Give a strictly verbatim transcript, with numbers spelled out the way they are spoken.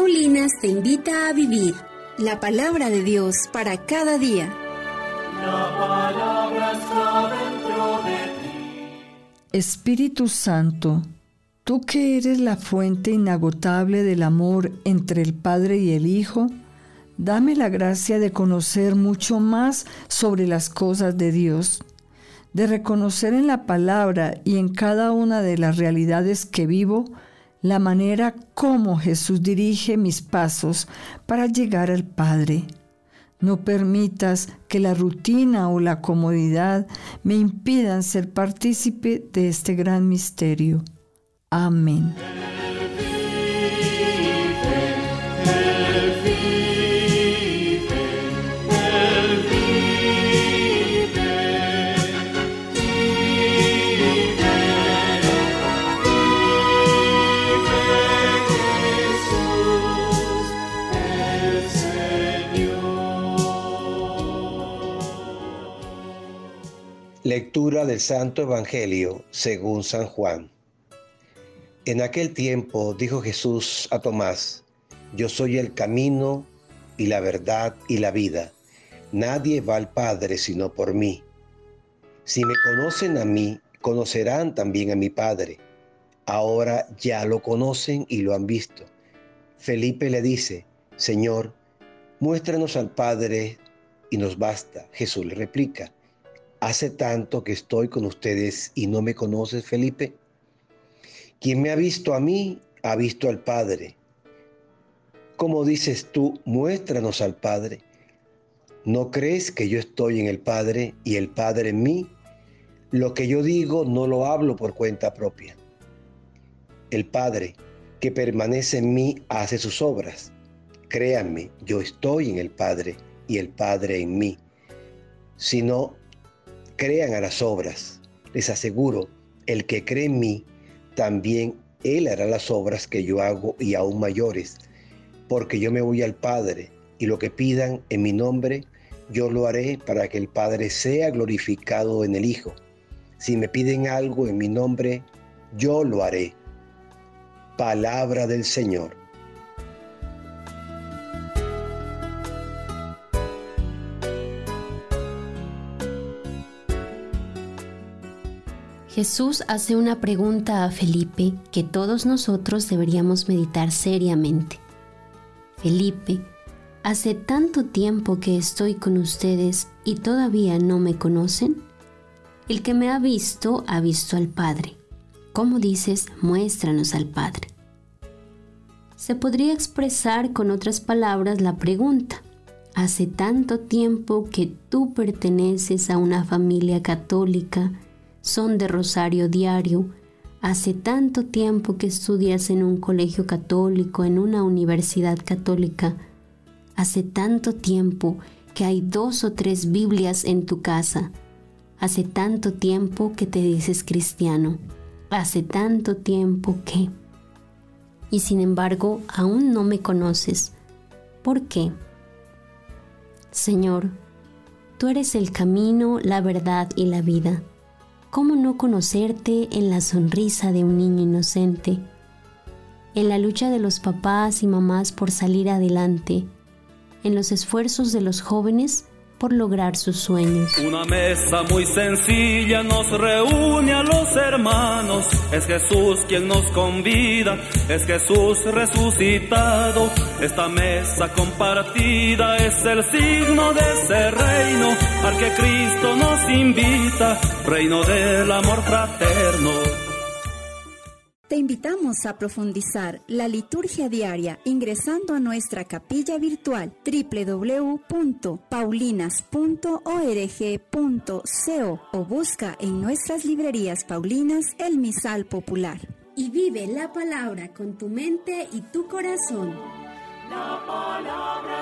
Paulinas te invita a vivir la palabra de Dios para cada día. La palabra está dentro de ti. Espíritu Santo, tú que eres la fuente inagotable del amor entre el Padre y el Hijo, dame la gracia de conocer mucho más sobre las cosas de Dios, de reconocer en la palabra y en cada una de las realidades que vivo la manera como Jesús dirige mis pasos para llegar al Padre. No permitas que la rutina o la comodidad me impidan ser partícipe de este gran misterio. Amén. Lectura del Santo Evangelio según San Juan. En aquel tiempo dijo Jesús a Tomás: Yo soy el camino y la verdad y la vida. Nadie va al Padre sino por mí. Si me conocen a mí, conocerán también a mi Padre. Ahora ya lo conocen y lo han visto. Felipe le dice: Señor, muéstranos al Padre y nos basta. Jesús le replica: ¿Hace tanto que estoy con ustedes y no me conoces, Felipe? Quien me ha visto a mí, ha visto al Padre. ¿Cómo dices tú, muéstranos al Padre? ¿No crees que yo estoy en el Padre y el Padre en mí? Lo que yo digo no lo hablo por cuenta propia. El Padre que permanece en mí hace sus obras. Créanme, yo estoy en el Padre y el Padre en mí. Si no, crean a las obras. Les aseguro, el que cree en mí, también él hará las obras que yo hago y aún mayores, porque yo me voy al Padre, y lo que pidan en mi nombre, yo lo haré para que el Padre sea glorificado en el Hijo. Si me piden algo en mi nombre, yo lo haré. Palabra del Señor. Jesús hace una pregunta a Felipe que todos nosotros deberíamos meditar seriamente. Felipe, ¿hace tanto tiempo que estoy con ustedes y todavía no me conocen? El que me ha visto, ha visto al Padre. ¿Cómo dices, muéstranos al Padre? Se podría expresar con otras palabras la pregunta. ¿Hace tanto tiempo que tú perteneces a una familia católica, son de rosario diario, hace tanto tiempo que estudias en un colegio católico, en una universidad católica, hace tanto tiempo que hay dos o tres Biblias en tu casa, hace tanto tiempo que te dices cristiano, hace tanto tiempo que... Y sin embargo, aún no me conoces. ¿Por qué? Señor, tú eres el camino, la verdad y la vida. ¿Cómo no conocerte en la sonrisa de un niño inocente, en la lucha de los papás y mamás por salir adelante, en los esfuerzos de los jóvenes por lograr sus sueños? Una mesa muy sencilla nos reúne a los hermanos. Es Jesús quien nos convida, es Jesús resucitado. Esta mesa compartida es el signo de ese reino al que Cristo nos invita, reino del amor fraterno. Te invitamos a profundizar la liturgia diaria ingresando a nuestra capilla virtual doble u doble u doble u punto paulinas punto org punto co o busca en nuestras librerías paulinas el misal popular. Y vive la palabra con tu mente y tu corazón. La palabra